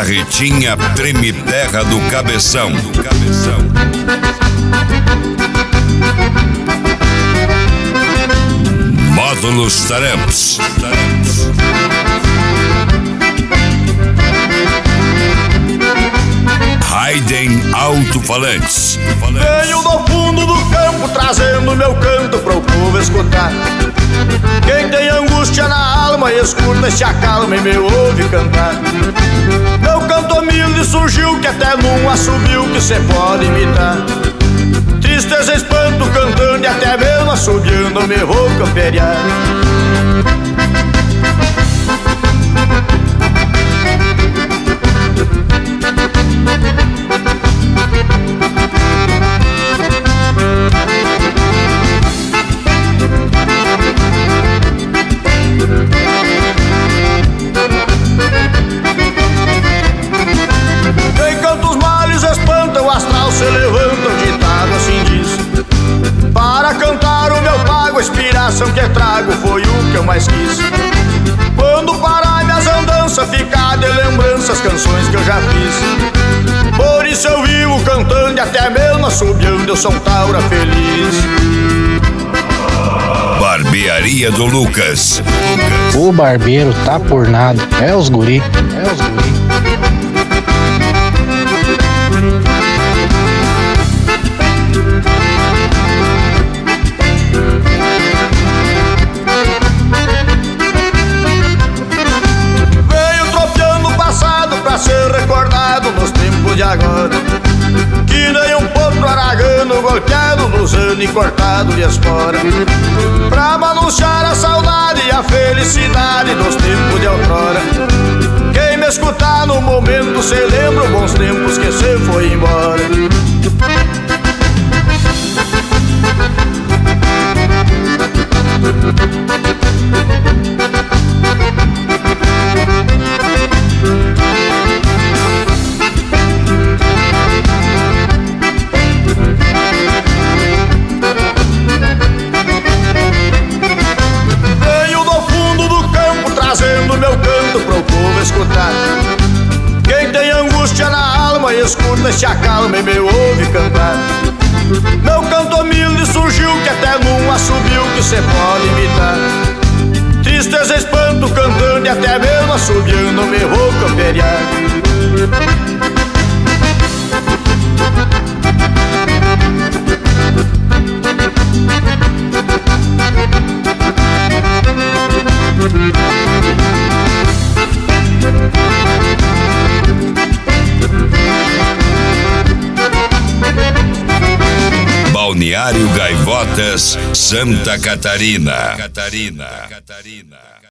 Carretinha Treme Terra do Cabeção. Módulos Taramps. Hayden Alto-Falantes. Venho do fundo do campo trazendo meu canto pro povo escutar. Quem tem angústia na alma escuta, se acalma e me ouve cantar. Meu canto humilde surgiu que até num assobio que cê pode imitar. Tristeza, espanto, cantando e até mesmo assobiando me vou camperiar. Enquanto os males espantam, o astral se levanta, o ditado assim diz. Para cantar o meu pago, a inspiração que trago foi o que eu mais quis. Quando parar minhas andanças, ficar de lembrança as canções que eu já fiz. Por isso eu vivo cantando e até mesmo assobiando, eu sou um taura feliz. Barbearia do Lucas. O barbeiro tá por nada. É os guri. Venho tropeando o passado pra ser recordado nos tempos de agora. Que nem um potro aragano golpeado nos anos e cortado de espora. Pra anunciar a saudade e a felicidade dos tempos de outrora. Quem me escutar no momento se lembra bons tempos que cê foi embora. Trazendo meu canto pro povo escutar. Quem tem angústia na alma escuta, se acalma e me ouve cantar. Meu canto humilde surgiu que até num assobio que cê pode imitar. Tristeza, espanto, cantando e até mesmo assobiando me vou camperiar. Balneário Gaivotas, Santa Catarina.